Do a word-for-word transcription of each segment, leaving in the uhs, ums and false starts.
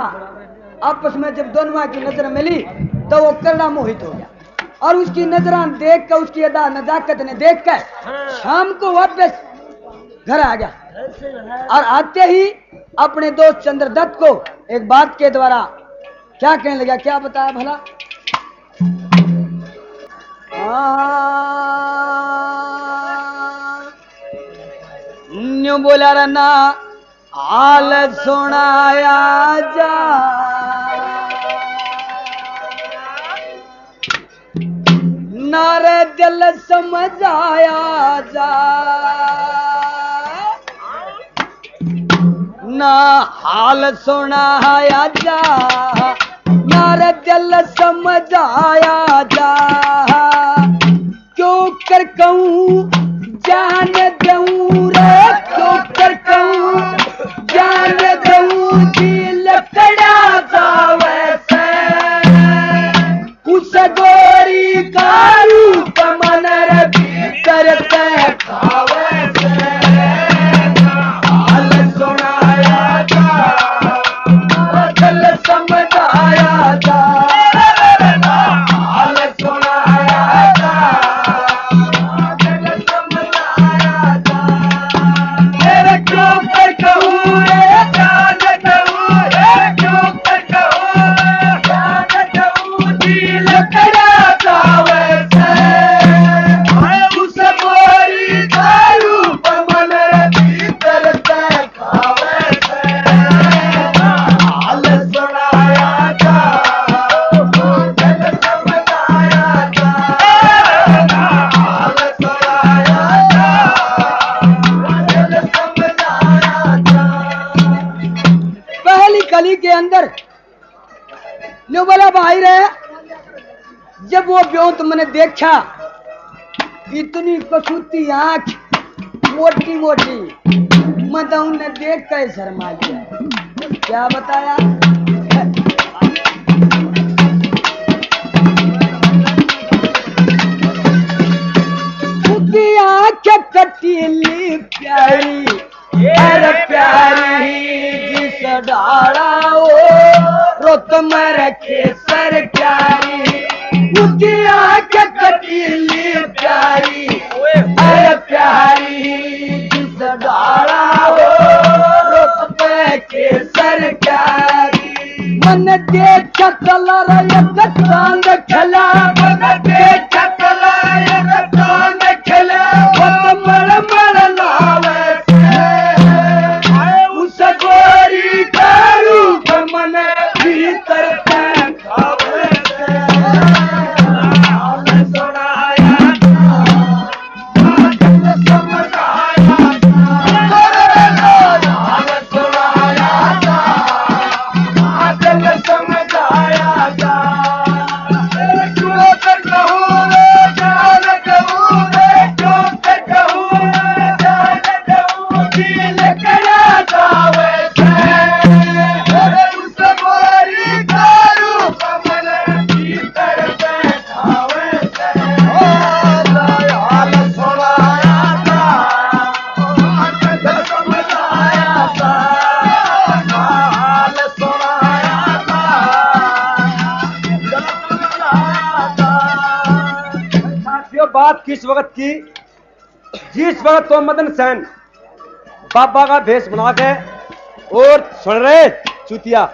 आपस में जब दोनों की नजर मिली तो वो करड़ा मोहित हो गया और उसकी नजरान देख कर, उसकी अदा नजाकत ने देख कर शाम को वापस घर आ गया और आते ही अपने दोस्त चंद्रदत्त को एक बात के द्वारा क्या कहने लगा, क्या बताया भला? न्यू बोला रना हाल सुनाया जा, नारे दिल समझाया जा, ना हाल सुनाया जा, नारे दिल समझाया जा, क्यों कर कहूँ जान दूँ रे, क्यों कर कहूँ जान दूँ, दिल कड़ा जावे से उस गोरी का रूप मन रे भीतर से खावे से, हाल सुनाया जा, दिल समझाया जा, हाल सुनाया जा, दिल समझाया जा, मेरे क्यों कर कहूँ रे जान दूँ रे, क्यों कर कहूँ जान दूँ, दिल कड़ा जावे से उस गोरी का रूप मन रे भीतर से खावे से, हाल सुनाया जा, दिल समझाया जा, हाल सुनाया जा, दिल समझाया जा। पहली कली के अंदर न्यू बोला भाई रे, जब वो ब्योंत मैंने देखा, इतनी कसूती आंख मोटी मोटी, मैं तो उन्हें देख कर शर्मा गया। क्या बताया? उसकी आंख कटीली प्यारी, अरे प्यारी जिस डाला ओ रोत में रखे सर प्यारी, उसकी आंख कटीली प्यारी, अरे प्यारी जिस डाला ओ रोत में के सर प्यारी, मन देख कलर एक चांद खिला, मन देख कलर एक चांद खिला, वत मर मर लावे उस गोरी का रूप मन भीतर से खावे से, हाल सुनाया जा, दिल समझाया जा, हाल सुनाया जा, दिल समझाया जा, क्यों कर कहूँ रे जान दूँ रे, क्यों कर कहूँ जान दूँ, दिल कड़ा जावे से उस गोरी का रूप मन भीतर से खावे से, हाल सुनाया जा, दिल समझाया जा, हाल सुनाया जा, दिल समझाया जा। साथियों, बात किस वक्त की, जिस वक्त तो मदन सेन बाबा का भेष बना के और सुन रहे चुतिया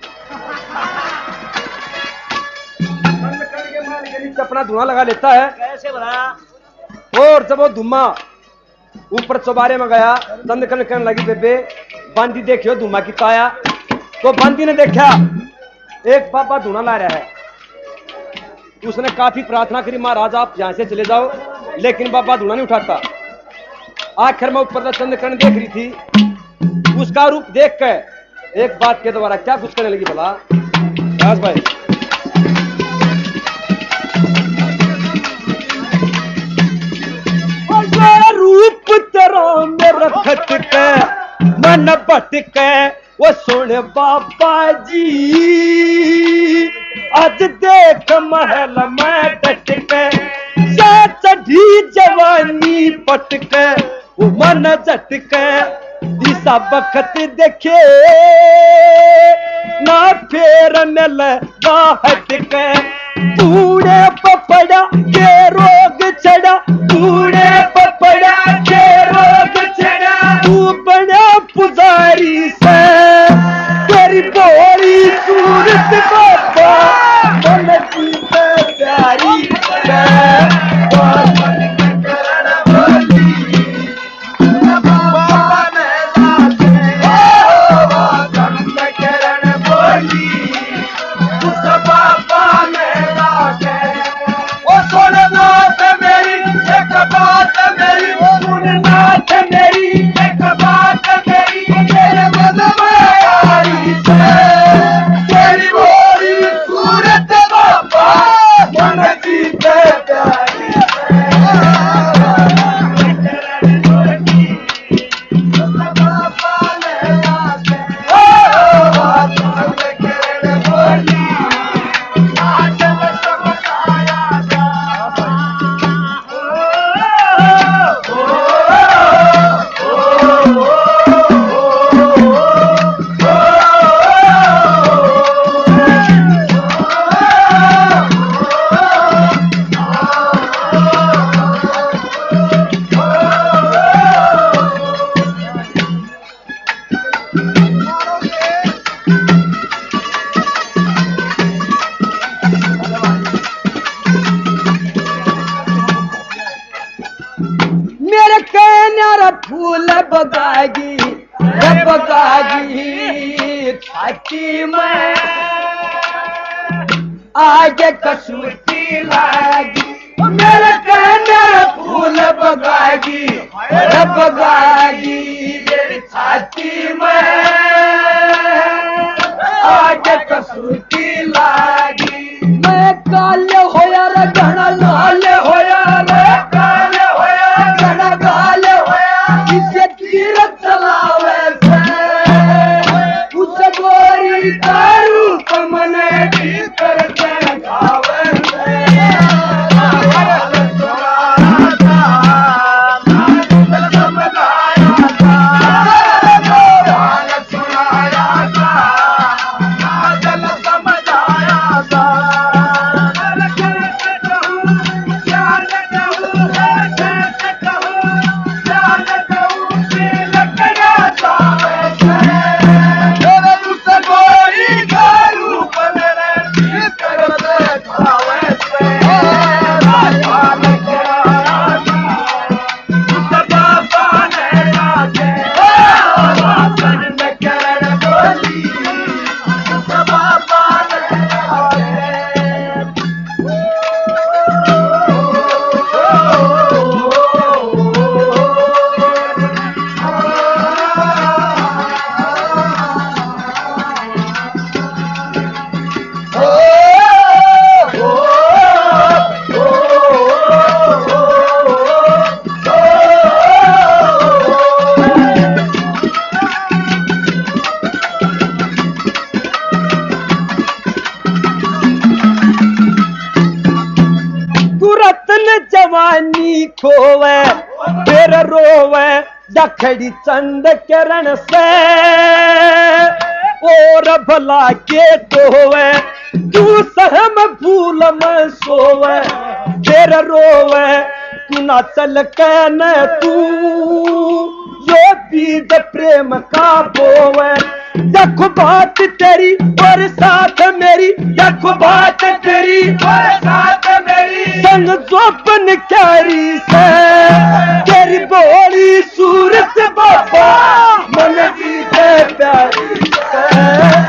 अपना धुआं लगा लेता है, कैसे बनाया? और जब वो धुआं ऊपर चौबारे में गया, तंद कन करने लगी बेबे, बांदी देखियो धुआं की काया, तो बांदी ने देखा एक बाबा धुआं ला रहा है, उसने काफी प्रार्थना करी, महाराज आप यहां से चले जाओ, लेकिन बाबा धुआं नहीं उठाता। आखिर में ऊपर चंद्रकर्ण देख रही थी, उसका रूप देख कर एक बात के द्वारा क्या कुछ करने लगी भला? राज भाई रूप तेरा मेरा खटके मन भटके, वो सुन बाबा जी आज देख महल में डटके, चढ़ी जवानी पटके, वो मन झटके, दिशा बखत देखे ना फेर में लगा हटके बूढ़े पपड़ा के रोग चढ़ा बूढ़े पपड़ा के रोग चढ़ा तू बड़ा पुजारी से तेरी बोली सूरत बाबा मन की प्यारी फूल बगागी बगागी छाती में आगे कसूती लागी मेरे कहने फूल बगागी बगागी मेरी छाती में आगे कसूती लागी मैं काले होया रे घना लाल होया रे काले होया घना गाल किसे तीर चलावे से उस गोरी कारू कमने भीतर से खावे से जवानी खोवे फिर रोवे दखड़ी चंद किरण से और भला के तोवे तू सहम फूल में सोवे फिर रोवे तू ना चल के न तू यो बीज प्रेम का बोवे देखो बात तेरी और साथ मेरी देखो बात तेरी और साथ मेरी संग जोपन क्यारी से तेरी बोली सूरत बाबा मन की प्यारी से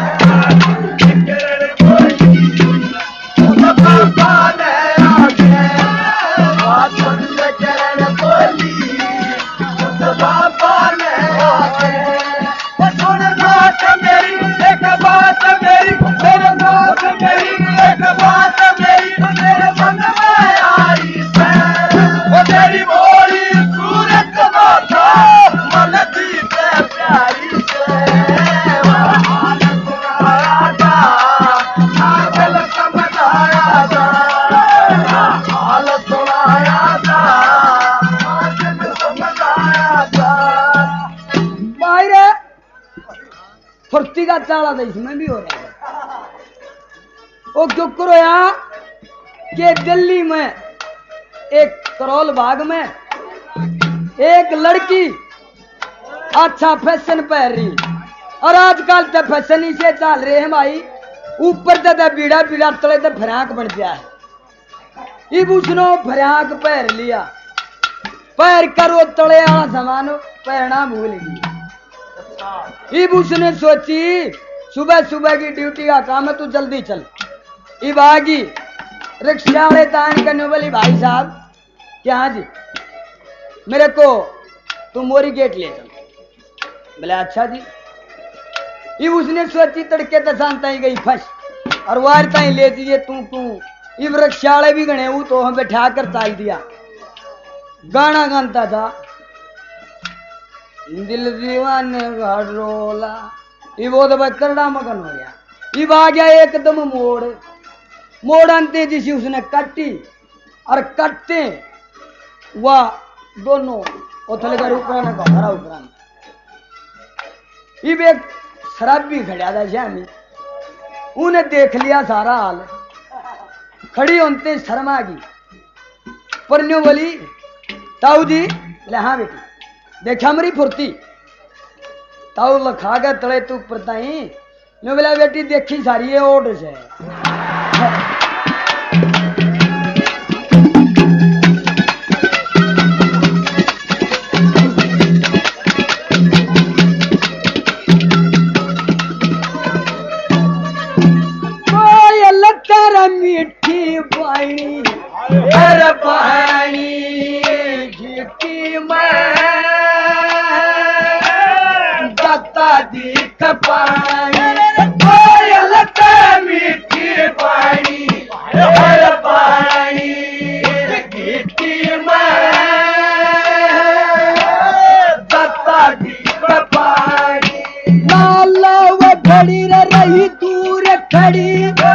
फुर्ती का चाला था इसमें भी हो रहा है। वो क्यों करोया कि दिल्ली में एक करोल बाग में एक लड़की अच्छा फैशन पहन रही, और आजकल तो फैशन ही से चल रहे हैं भाई, ऊपर तो बीड़ा बीड़ा तले तो फराक बन गया है। इब उसने फराक पहन लिया, पैर करो तले वाला सामान पहनना भूल गई। इब उसने सोची सुबह सुबह की ड्यूटी का काम है, तू जल्दी चल। इब आगी रिक्शा वाले तान करने वाली, भाई साहब क्या जी मेरे को तुम मोरी गेट ले चल। बोले अच्छा जी। इब उसने सोची तड़के दसान ताई गई फंस, और वार ताई ले दिए तू तू। इब रिक्शा वाले भी गणे वो तो हम बैठा कर चाल दिया, गाना गाता था दिल दीवाने घरोला। इब वो तो करड़ा मगन हो गया। इब आ गया एकदम मोड़, मोड़ अंते जिसी उसने कट्टी, और कटते वह दोनों उथल कर उपराना का हरा उपराना। इब एक शराबी खड़ा था श्यामी, उन्हें देख लिया सारा हाल, खड़ी होते शर्मा की परन्यो बोली ताऊ जी। बोले हाँ बेटी देखा मेरी फुर्ती। ताऊ लखा गया तले तू परताई। बोला बेटी देखी सारी है ओट से। मीठी पानी हर पानी घीटी में दत्ता दीख पानी, कोयल का मीठी पानी हर पानी घीटी में दत्ता दीख पानी। नालाव घड़ी रही दूर खड़ी,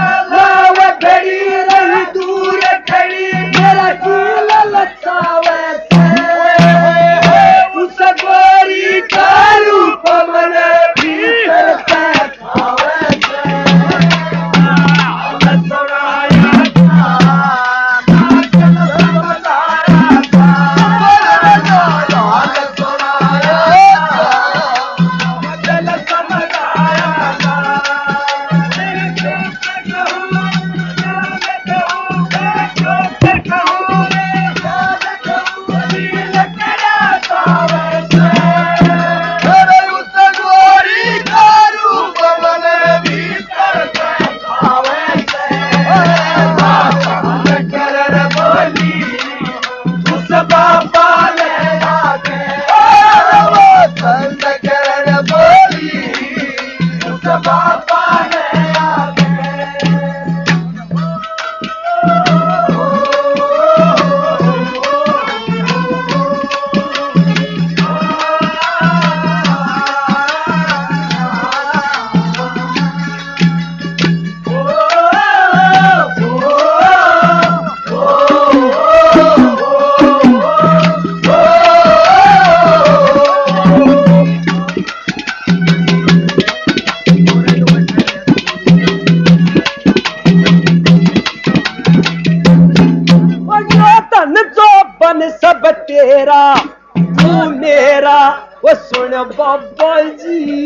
सब तेरा तू मेरा वो सुन बाबा जी,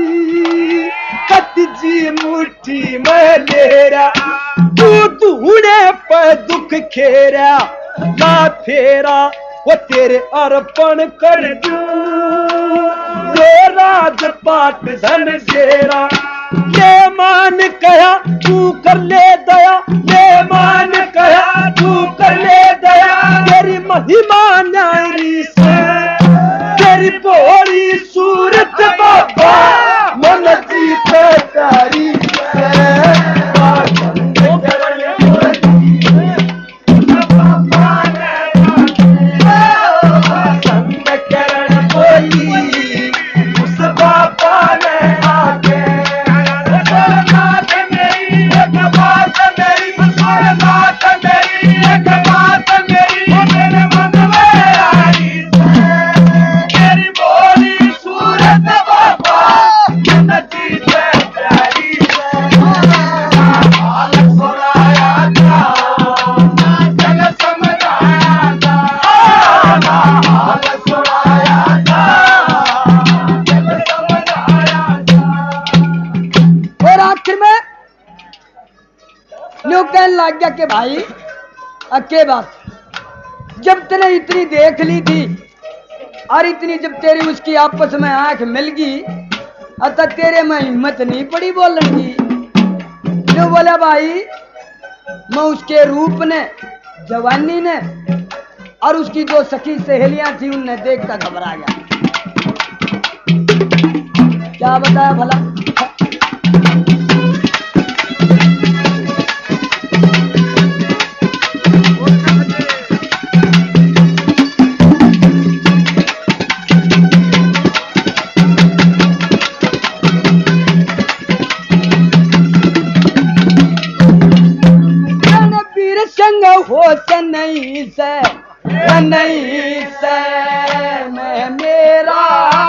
कत जी मुट्ठी में लेरा, तू तूने पर दुख खेरा, ना फेरा वो तेरे अर्पण कर दूं। ये राज पाट धन तेरा, ये मान कहा तू कर ले दया, ये मान कहा तू कर ले दया। तेरी महिमा न्यारी से तेरी बोरी सूरत बाबा मन जीत तारी मेरी आखिर में न्यू कहने लग गया कि भाई अके बात, जब तेने इतनी देख ली थी और इतनी जब तेरी उसकी आपस में आंख मिल गई, अतः तेरे में हिम्मत नहीं पड़ी बोलने की। जो बोला भाई मैं उसके रूप ने, जवानी ने और उसकी जो सखी सहेलियां थी उनने देखकर घबरा गया। क्या बताया भला? हो नहीं से नहीं से मैं मेरा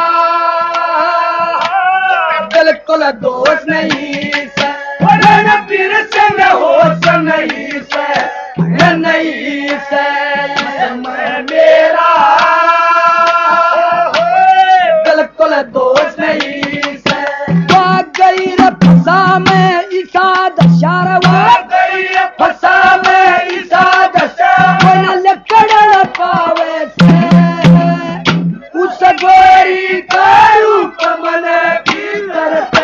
बिल्कुल दोष नहीं से, फिर संग हो नहीं से नहीं से मैं मेरा बिल्कुल दोष नहीं से। गई फसा में ईसा दशारवा फसा में ईसा दशारवा लकड़ पावे से उस गोरी का रूप मन भीतर पे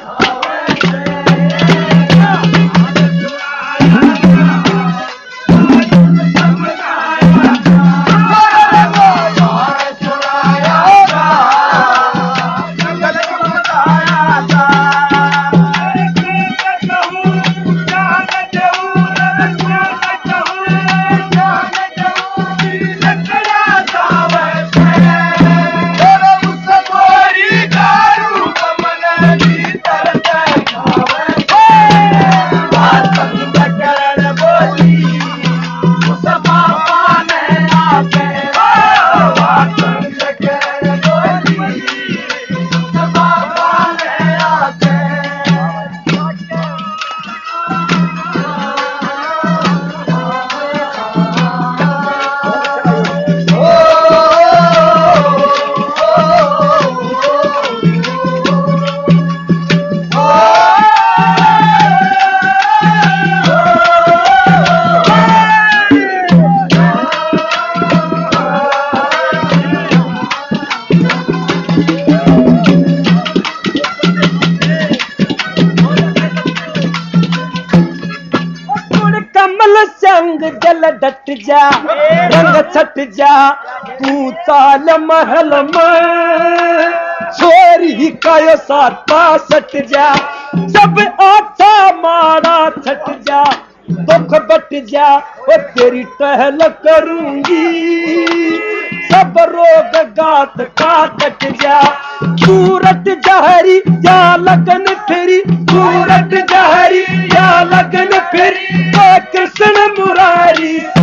जल डट जा रंग छट जा तू चाल महल में छोरी कायो साता सट जा जब आछा मारा छट जा दुख बट जा और तेरी टहल करूंगी सब रोग गात का कट जा। सूरत जहरी या लगन फिरी सूरत जहरी या लगन फिरी कृष्ण मुरारी